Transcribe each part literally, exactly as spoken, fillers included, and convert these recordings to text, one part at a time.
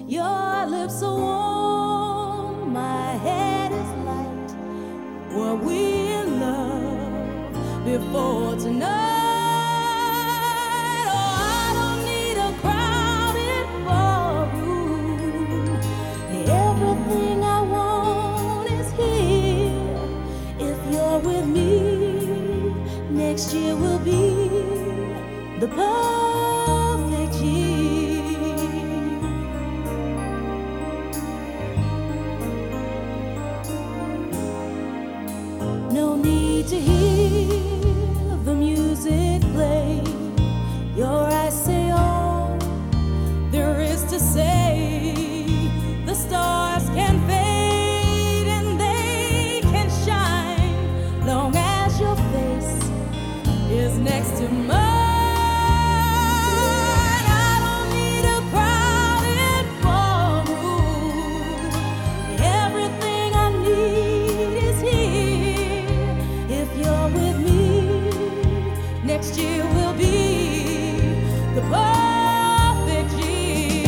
Your lips are warm, my head is light. Were we in love before tonight? Oh, I don't need a crowded ballroom. Everything I want is here. If you're with me, next year will be the perfect year. No need to hear the music play. Your eyes say all there is to say. The stars can fade and they can shine, long as your face is next to mine. Next year will be the perfect year.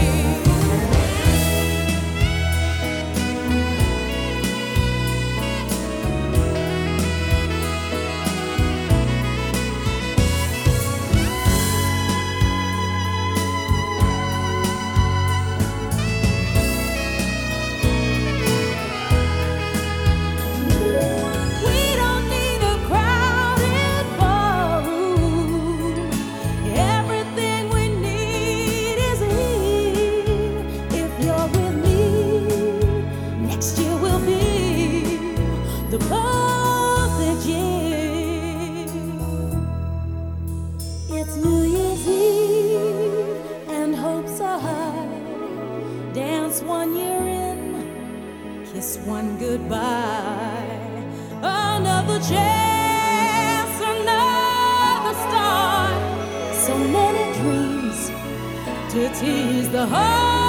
We don't need a crowded ballroom. Everything we need is here. If you're with me, next year will be the perfect year. It's New Year's Eve and hopes are high. Dance one year in, kiss one goodbye. Another chance, another start. So many dreams to tease the heart.